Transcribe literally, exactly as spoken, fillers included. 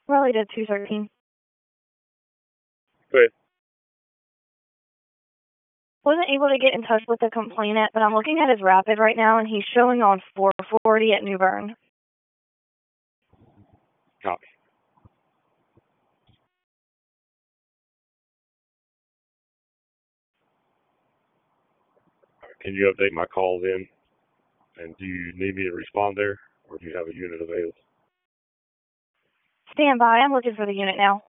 Raleigh to two thirteen. Go ahead. Wasn't able to get in touch with the complainant, but I'm looking at his rapid right now, and he's showing on four forty at New Bern. Copy. Can you update my calls in? And do you need me to respond there, or do you have a unit available? Stand by. I'm looking for the unit now.